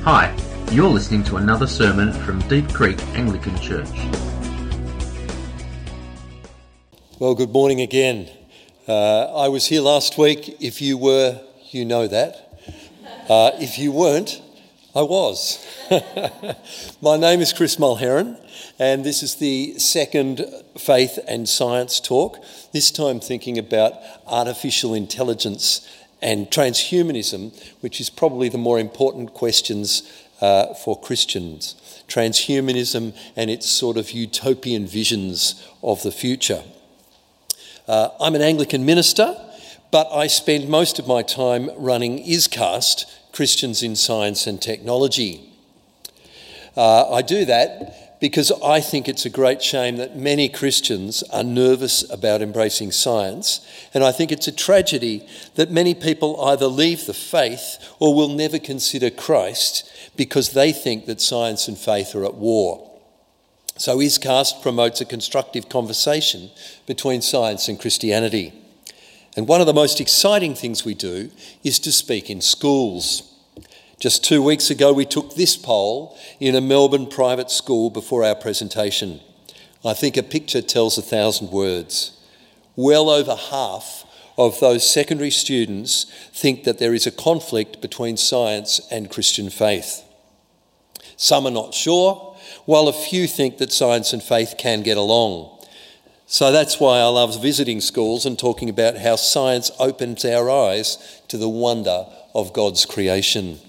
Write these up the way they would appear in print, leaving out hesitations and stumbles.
Hi, you're listening to another sermon from Deep Creek Anglican Church. Well, good morning again. I was here last week. If you were, you know that. If you weren't, I was. My name is Chris Mulheron, and this is the second Faith and Science talk, this time thinking about artificial intelligence and transhumanism, which is probably the more important questions for Christians. Transhumanism and its sort of utopian visions of the future. I'm an Anglican minister, but I spend most of my time running ISCAST, Christians in Science and Technology. I do that because I think it's a great shame that many Christians are nervous about embracing science, and I think it's a tragedy that many people either leave the faith or will never consider Christ because they think that science and faith are at war. So ISCAST promotes a constructive conversation between science and Christianity. And one of the most exciting things we do is to speak in schools. Just 2 weeks ago, we took this poll in a Melbourne private school before our presentation. I think a picture tells 1,000 words. Well over half of those secondary students think that there is a conflict between science and Christian faith. Some are not sure, while a few think that science and faith can get along. So that's why I love visiting schools and talking about how science opens our eyes to the wonder of God's creation.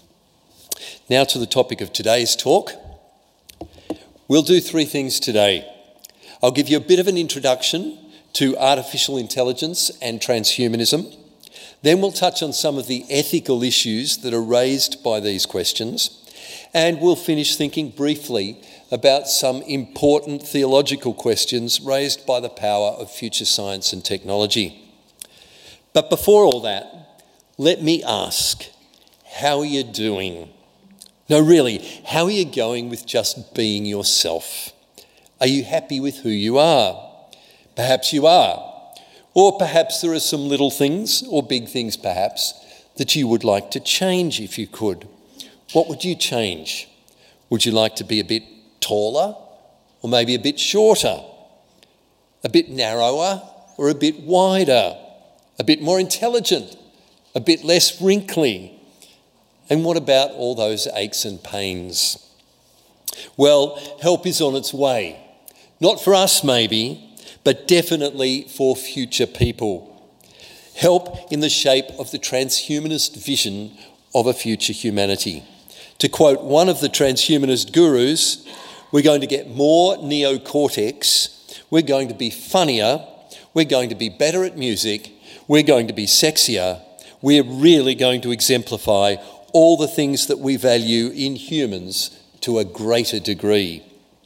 Now to the topic of today's talk. We'll do three things today. I'll give you a bit of an introduction to artificial intelligence and transhumanism. Then we'll touch on some of the ethical issues that are raised by these questions. And we'll finish thinking briefly about some important theological questions raised by the power of future science and technology. But before all that, let me ask, how are you doing? No, really, how are you going with just being yourself? Are you happy with who you are? Perhaps you are. Or perhaps there are some little things, or big things perhaps, that you would like to change if you could. What would you change? Would you like to be a bit taller, or maybe a bit shorter? A bit narrower, or a bit wider? A bit more intelligent? A bit less wrinkly? And what about all those aches and pains? Well, help is on its way. Not for us maybe, but definitely for future people. Help in the shape of the transhumanist vision of a future humanity. To quote one of the transhumanist gurus, we're going to get more neocortex, we're going to be funnier, we're going to be better at music, we're going to be sexier, we're really going to exemplify all the things that we value in humans to a greater degree.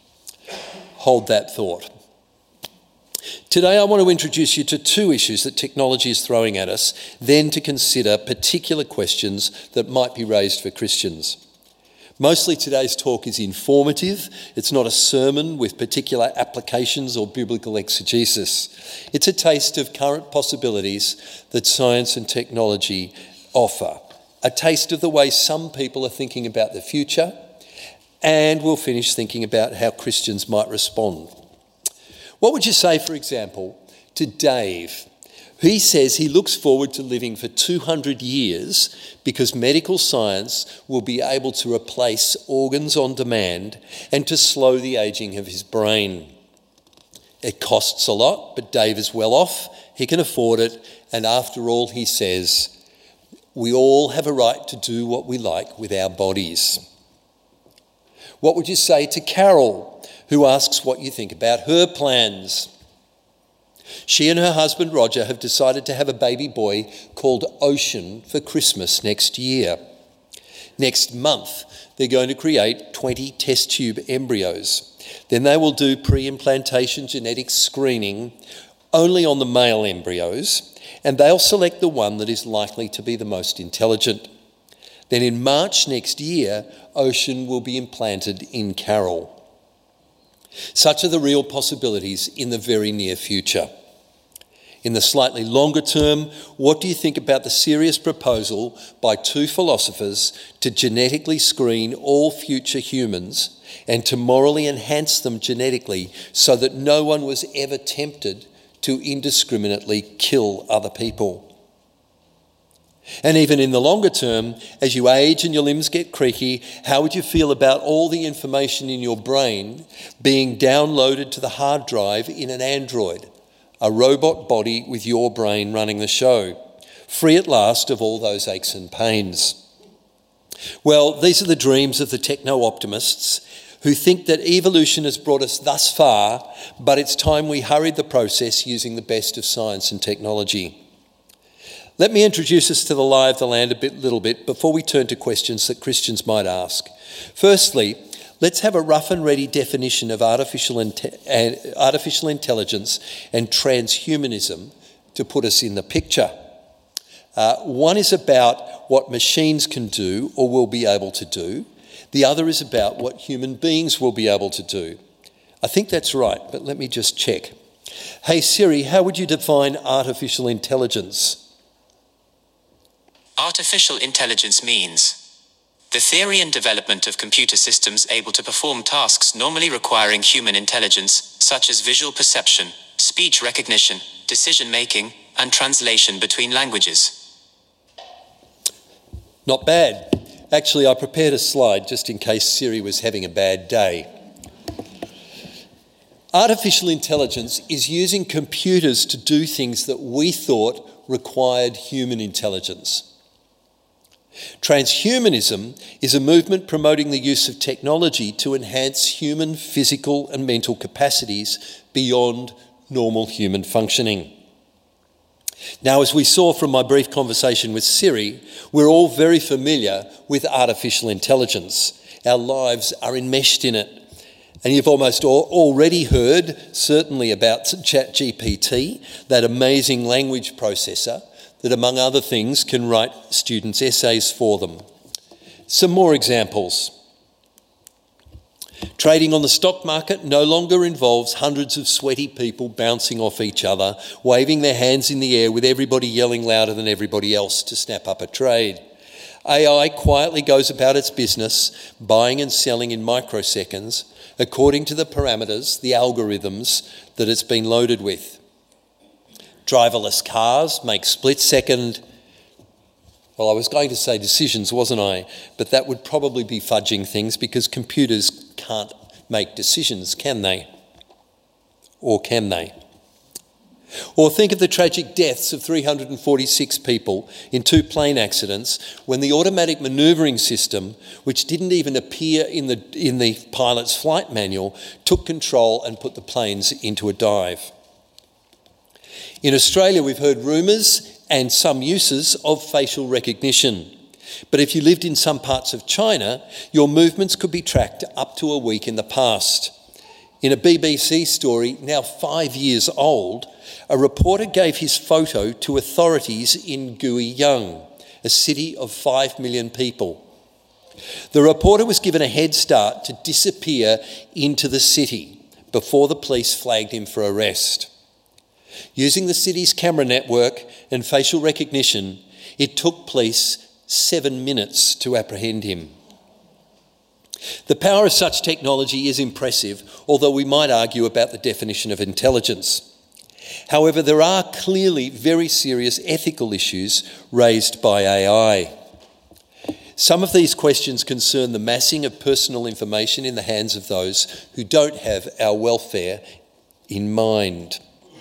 Hold that thought. Today I want to introduce you to two issues that technology is throwing at us, then to consider particular questions that might be raised for Christians. Mostly today's talk is informative. It's not a sermon with particular applications or biblical exegesis. It's a taste of current possibilities that science and technology offer. A taste of the way some people are thinking about the future, and we'll finish thinking about how Christians might respond. What would you say, for example, to Dave? He says he looks forward to living for 200 years because medical science will be able to replace organs on demand and to slow the aging of his brain. It costs a lot, but Dave is well off, he can afford it, and after all, he says, we all have a right to do what we like with our bodies. What would you say to Carol, who asks what you think about her plans? She and her husband Roger have decided to have a baby boy called Ocean for Christmas next year. Next month, they're going to create 20 test tube embryos. Then they will do pre-implantation genetic screening only on the male embryos, and they'll select the one that is likely to be the most intelligent. Then in March next year, Ocean will be implanted in Carol. Such are the real possibilities in the very near future. In the slightly longer term, what do you think about the serious proposal by two philosophers to genetically screen all future humans and to morally enhance them genetically so that no one was ever tempted to indiscriminately kill other people? And even in the longer term, as you age and your limbs get creaky, how would you feel about all the information in your brain being downloaded to the hard drive in an android, a robot body with your brain running the show, free at last of all those aches and pains? Well, these are the dreams of the techno-optimists who think that evolution has brought us thus far, but it's time we hurried the process using the best of science and technology. Let me introduce us to the lie of the land a little bit before we turn to questions that Christians might ask. Firstly, let's have a rough and ready definition of artificial intelligence and transhumanism to put us in the picture. One is about what machines can do or will be able to do. The other is about what human beings will be able to do. I think that's right, but let me just check. Hey Siri, how would you define artificial intelligence? Artificial intelligence means the theory and development of computer systems able to perform tasks normally requiring human intelligence, such as visual perception, speech recognition, decision-making, and translation between languages. Not bad. Actually, I prepared a slide just in case Siri was having a bad day. Artificial intelligence is using computers to do things that we thought required human intelligence. Transhumanism is a movement promoting the use of technology to enhance human physical and mental capacities beyond normal human functioning. Now, as we saw from my brief conversation with Siri, we're all very familiar with artificial intelligence. Our lives are enmeshed in it. And you've almost already heard, certainly, about ChatGPT, that amazing language processor that, among other things, can write students' essays for them. Some more examples. Trading on the stock market no longer involves hundreds of sweaty people bouncing off each other, waving their hands in the air with everybody yelling louder than everybody else to snap up a trade. AI quietly goes about its business, buying and selling in microseconds, according to the parameters, the algorithms that it's been loaded with. Driverless cars make split-second, well, I was going to say decisions, wasn't I? But that would probably be fudging things because computers can't make decisions, can they? Or can they? Or think of the tragic deaths of 346 people in 2 plane accidents when the automatic manoeuvring system, which didn't even appear in the pilot's flight manual, took control and put the planes into a dive. In Australia, we've heard rumours and some uses of facial recognition. But if you lived in some parts of China, your movements could be tracked up to a week in the past. In a BBC story, now 5 years old, a reporter gave his photo to authorities in Guiyang, a city of 5 million people. The reporter was given a head start to disappear into the city before the police flagged him for arrest. Using the city's camera network and facial recognition, it took police 7 minutes to apprehend him. The power of such technology is impressive, although we might argue about the definition of intelligence. However, there are clearly very serious ethical issues raised by AI. Some of these questions concern the massing of personal information in the hands of those who don't have our welfare in mind.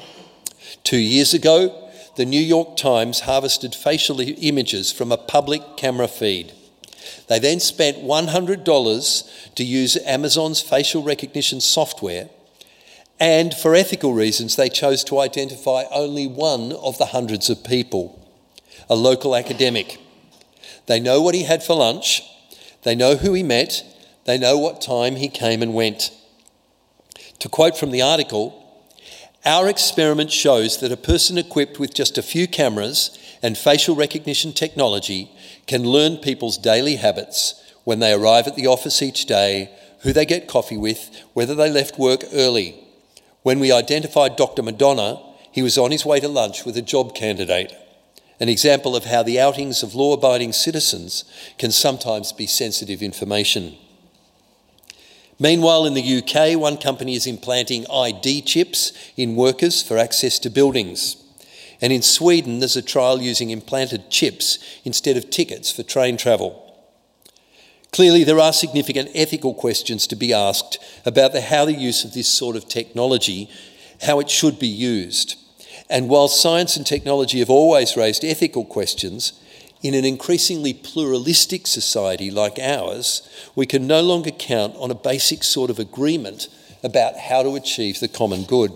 2 years ago, the New York Times harvested facial images from a public camera feed. They then spent $100 to use Amazon's facial recognition software, and for ethical reasons, they chose to identify only one of the hundreds of people, a local academic. They know what he had for lunch, they know who he met, they know what time he came and went. To quote from the article, "Our experiment shows that a person equipped with just a few cameras and facial recognition technology can learn people's daily habits, when they arrive at the office each day, who they get coffee with, whether they left work early. When we identified Dr. Madonna, He was on his way to lunch with a job candidate, an example of how the outings of law-abiding citizens can sometimes be sensitive information. Meanwhile, in the UK, one company is implanting ID chips in workers for access to buildings. And in Sweden, there's a trial using implanted chips instead of tickets for train travel. Clearly, there are significant ethical questions to be asked about how the use of this sort of technology, how it should be used. And while science and technology have always raised ethical questions, in an increasingly pluralistic society like ours, we can no longer count on a basic sort of agreement about how to achieve the common good.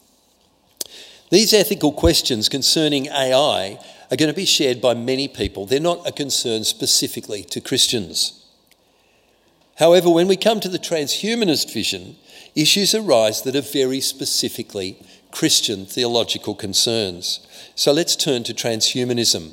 These ethical questions concerning AI are going to be shared by many people. They're not a concern specifically to Christians. However, when we come to the transhumanist vision, issues arise that are very specifically Christian theological concerns. So let's turn to transhumanism.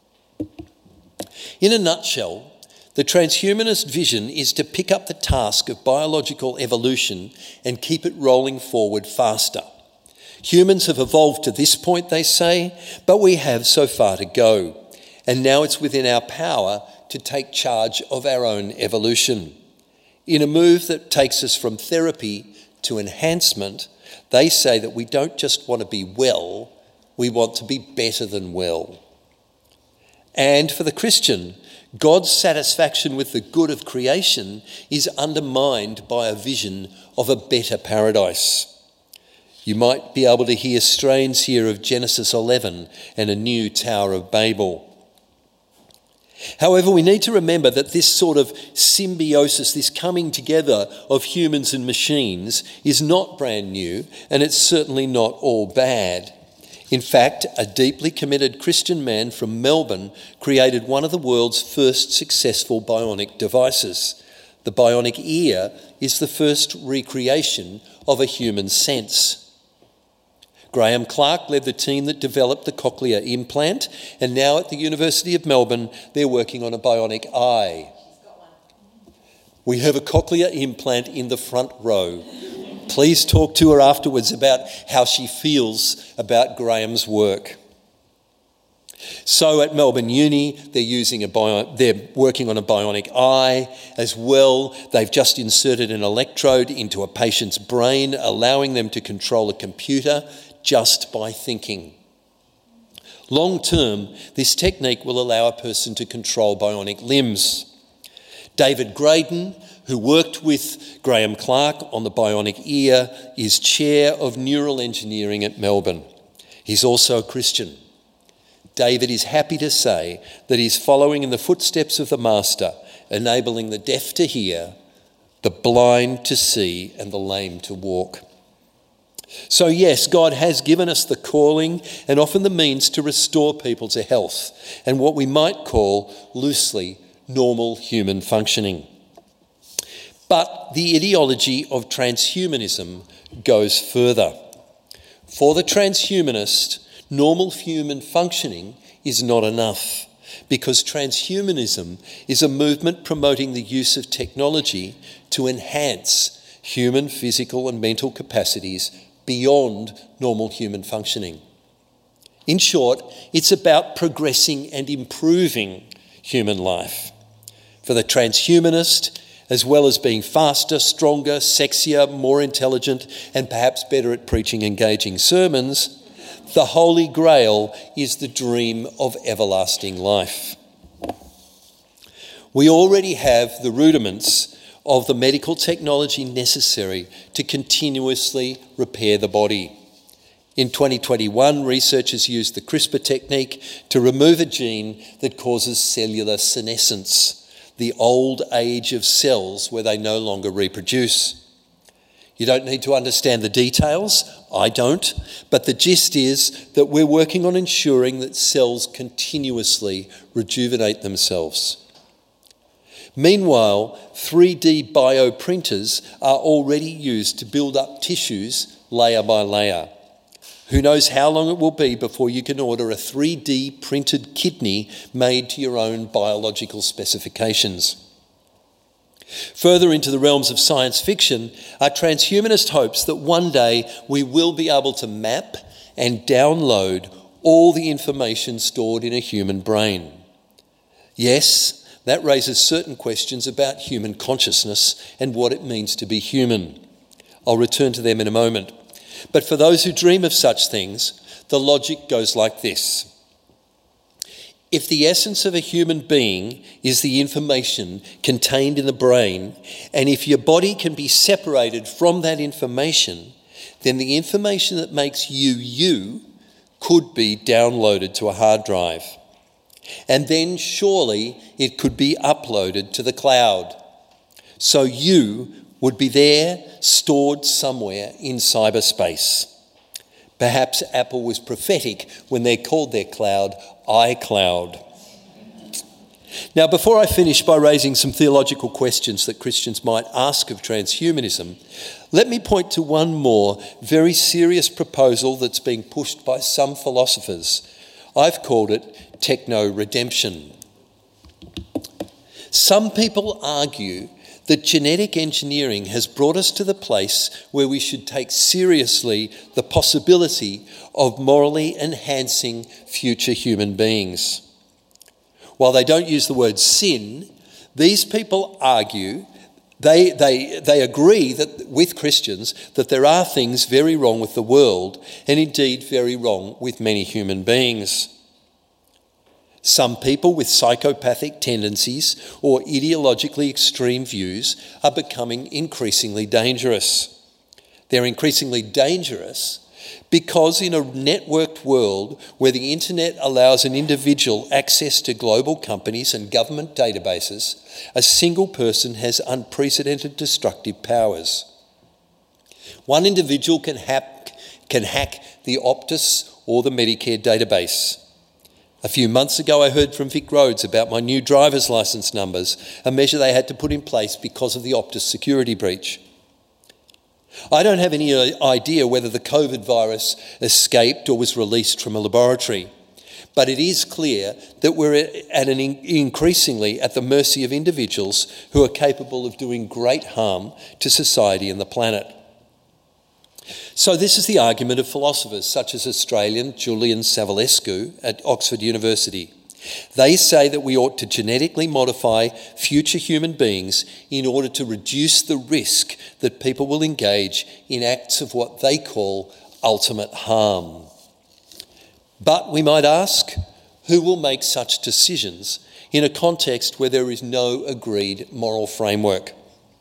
In a nutshell, the transhumanist vision is to pick up the task of biological evolution and keep it rolling forward faster. Humans have evolved to this point, they say, but we have so far to go. And now it's within our power to take charge of our own evolution. In a move that takes us from therapy to enhancement, they say that we don't just want to be well, we want to be better than well. And for the Christian, God's satisfaction with the good of creation is undermined by a vision of a better paradise. You might be able to hear strains here of Genesis 11 and a new Tower of Babel. However, we need to remember that this sort of symbiosis, this coming together of humans and machines, is not brand new, and it's certainly not all bad. In fact, a deeply committed Christian man from Melbourne created one of the world's first successful bionic devices. The bionic ear is the first recreation of a human sense. Graham Clark led the team that developed the cochlear implant, and now at the University of Melbourne, they're working on a bionic eye. We have a cochlear implant in the front row. Please talk to her afterwards about how she feels about Graham's work. So at Melbourne Uni, they're working on a bionic eye as well. They've just inserted an electrode into a patient's brain, allowing them to control a computer just by thinking. Long term, this technique will allow a person to control bionic limbs. David Graydon, who worked with Graham Clark on the bionic ear, is chair of neural engineering at Melbourne. He's also a Christian. David is happy to say that he's following in the footsteps of the Master, enabling the deaf to hear, the blind to see, and the lame to walk. So yes, God has given us the calling and often the means to restore people to health and what we might call loosely normal human functioning. But the ideology of transhumanism goes further. For the transhumanist, normal human functioning is not enough, because transhumanism is a movement promoting the use of technology to enhance human physical and mental capacities beyond normal human functioning. In short, it's about progressing and improving human life. For the transhumanist, as well as being faster, stronger, sexier, more intelligent, and perhaps better at preaching engaging sermons, the Holy Grail is the dream of everlasting life. We already have the rudiments of the medical technology necessary to continuously repair the body. In 2021, researchers used the CRISPR technique to remove a gene that causes cellular senescence, the old age of cells where they no longer reproduce. You don't need to understand the details, I don't, but the gist is that we're working on ensuring that cells continuously rejuvenate themselves. Meanwhile, 3D bioprinters are already used to build up tissues layer by layer. Who knows how long it will be before you can order a 3D printed kidney made to your own biological specifications. Further into the realms of science fiction, our transhumanist hopes that one day we will be able to map and download all the information stored in a human brain. Yes, that raises certain questions about human consciousness and what it means to be human. I'll return to them in a moment. But for those who dream of such things, the logic goes like this. If the essence of a human being is the information contained in the brain, and if your body can be separated from that information, then the information that makes you you could be downloaded to a hard drive. And then surely it could be uploaded to the cloud. So you would be there, stored somewhere in cyberspace. Perhaps Apple was prophetic when they called their cloud iCloud. Now, before I finish by raising some theological questions that Christians might ask of transhumanism, let me point to one more very serious proposal that's being pushed by some philosophers. I've called it techno-redemption. Some people argue that genetic engineering has brought us to the place where we should take seriously the possibility of morally enhancing future human beings. While they don't use the word sin, these people argue, they agree that with Christians that there are things very wrong with the world and indeed very wrong with many human beings. Some people with psychopathic tendencies or ideologically extreme views are becoming increasingly dangerous. They're increasingly dangerous because in a networked world where the internet allows an individual access to global companies and government databases, a single person has unprecedented destructive powers. One individual can hack the Optus or the Medicare database. A few months ago, I heard from Vic Rhodes about my new driver's licence numbers, a measure they had to put in place because of the Optus security breach. I don't have any idea whether the COVID virus escaped or was released from a laboratory, but it is clear that we're increasingly at the mercy of individuals who are capable of doing great harm to society and the planet. So this is the argument of philosophers such as Australian Julian Savulescu at Oxford University. They say that we ought to genetically modify future human beings in order to reduce the risk that people will engage in acts of what they call ultimate harm. But we might ask, who will make such decisions in a context where there is no agreed moral framework?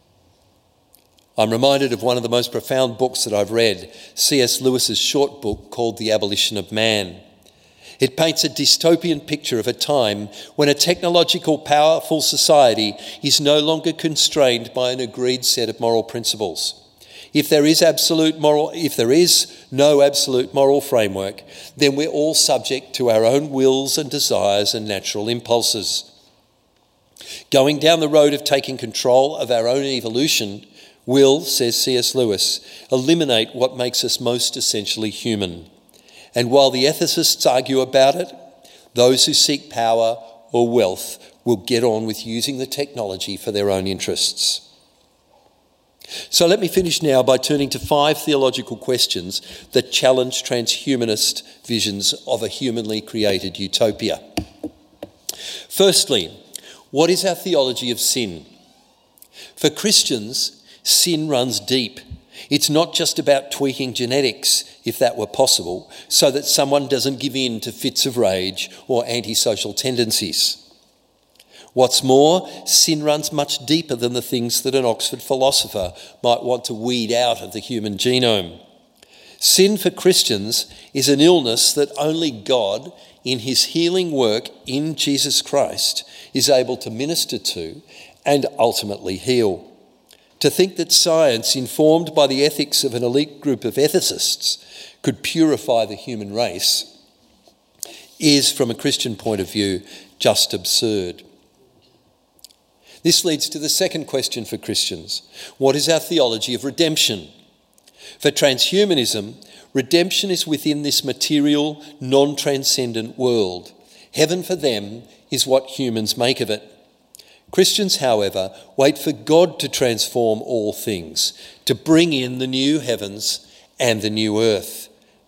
I'm reminded of one of the most profound books that I've read, C.S. Lewis's short book called The Abolition of Man. It paints a dystopian picture of a time when a technological, powerful society is no longer constrained by an agreed set of moral principles. If there is no absolute moral framework, then we're all subject to our own wills and desires and natural impulses. Going down the road of taking control of our own evolution will, says C.S. Lewis, eliminate what makes us most essentially human. And while the ethicists argue about it, those who seek power or wealth will get on with using the technology for their own interests. So let me finish now by turning to 5 theological questions that challenge transhumanist visions of a humanly created utopia. Firstly, what is our theology of sin? For Christians, sin runs deep. It's not just about tweaking genetics, if that were possible, so that someone doesn't give in to fits of rage or antisocial tendencies. What's more, sin runs much deeper than the things that an Oxford philosopher might want to weed out of the human genome. Sin for Christians is an illness that only God, in his healing work in Jesus Christ, is able to minister to and ultimately heal. To think that science, informed by the ethics of an elite group of ethicists, could purify the human race is, from a Christian point of view, just absurd. This leads to the second question for Christians. What is our theology of redemption? For transhumanism, redemption is within this material, non-transcendent world. Heaven for them is what humans make of it. Christians, however, wait for God to transform all things, to bring in the new heavens and the new earth.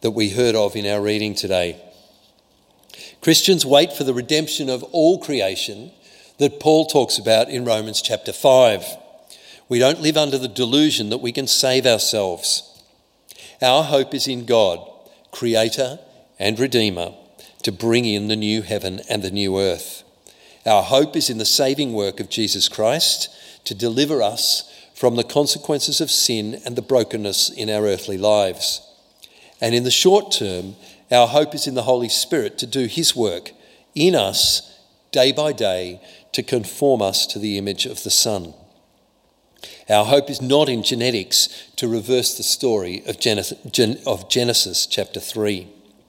that we heard of in our reading today. Christians wait for the redemption of all creation that Paul talks about in Romans chapter 5. We don't live under the delusion that we can save ourselves. Our hope is in God, Creator and Redeemer, to bring in the new heaven and the new earth. Our hope is in the saving work of Jesus Christ to deliver us from the consequences of sin and the brokenness in our earthly lives. And in the short term, our hope is in the Holy Spirit to do his work in us day by day to conform us to the image of the Son. Our hope is not in genetics to reverse the story of Genesis chapter 3.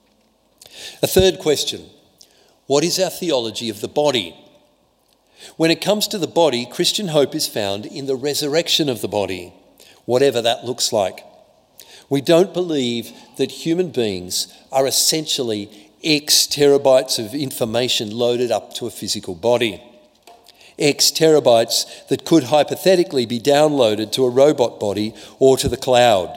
A third question: what is our theology of the body? When it comes to the body, Christian hope is found in the resurrection of the body, whatever that looks like. We don't believe that human beings are essentially X terabytes of information loaded up to a physical body. X terabytes that could hypothetically be downloaded to a robot body or to the cloud.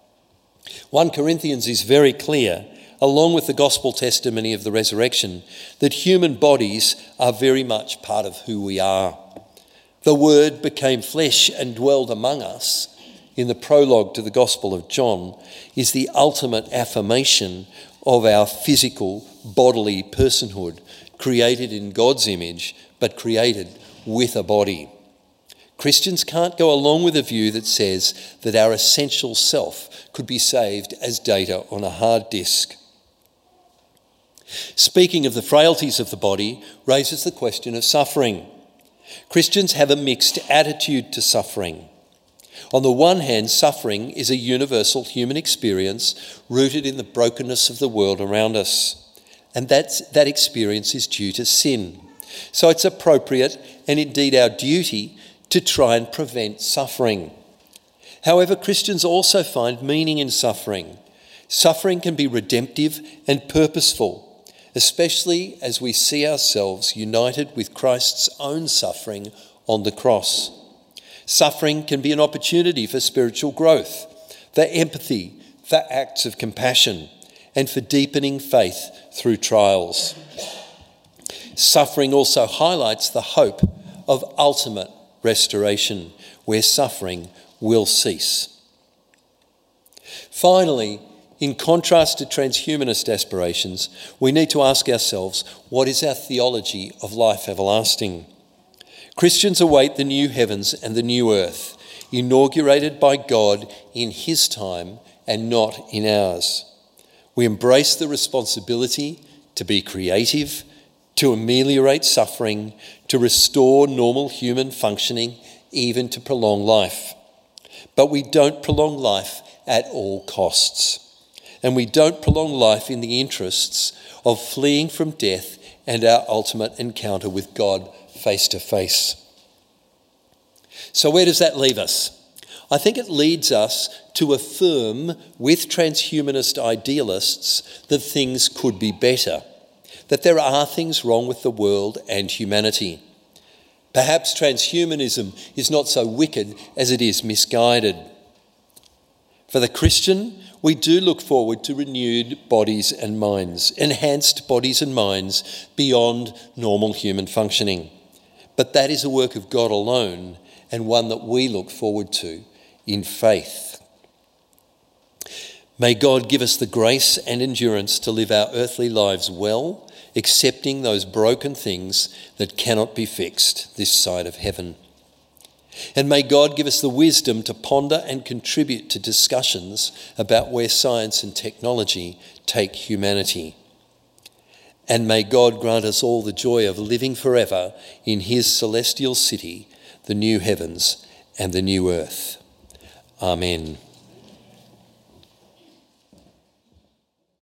1 Corinthians is very clear, along with the gospel testimony of the resurrection, that human bodies are very much part of who we are. The Word became flesh and dwelled among us, in the prologue to the Gospel of John, is the ultimate affirmation of our physical, bodily personhood, created in God's image, but created with a body. Christians can't go along with a view that says that our essential self could be saved as data on a hard disk. Speaking of the frailties of the body raises the question of suffering. Christians have a mixed attitude to suffering. On the one hand, suffering is a universal human experience rooted in the brokenness of the world around us. And that experience is due to sin. So it's appropriate and indeed our duty to try and prevent suffering. However, Christians also find meaning in suffering. Suffering can be redemptive and purposeful, especially as we see ourselves united with Christ's own suffering on the cross. Suffering can be an opportunity for spiritual growth, for empathy, for acts of compassion, and for deepening faith through trials. Suffering also highlights the hope of ultimate restoration, where suffering will cease. Finally, in contrast to transhumanist aspirations, we need to ask ourselves, what is our theology of life everlasting? Christians await the new heavens and the new earth, inaugurated by God in his time and not in ours. We embrace the responsibility to be creative, to ameliorate suffering, to restore normal human functioning, even to prolong life. But we don't prolong life at all costs. And we don't prolong life in the interests of fleeing from death and our ultimate encounter with God face to face. So where does that leave us? I think it leads us to affirm with transhumanist idealists that things could be better, that there are things wrong with the world and humanity. Perhaps transhumanism is not so wicked as it is misguided. For the Christian, we do look forward to renewed bodies and minds, enhanced bodies and minds beyond normal human functioning. But that is a work of God alone, and one that we look forward to in faith. May God give us the grace and endurance to live our earthly lives well, accepting those broken things that cannot be fixed this side of heaven. And may God give us the wisdom to ponder and contribute to discussions about where science and technology take humanity. And may God grant us all the joy of living forever in his celestial city, the new heavens and the new earth. Amen.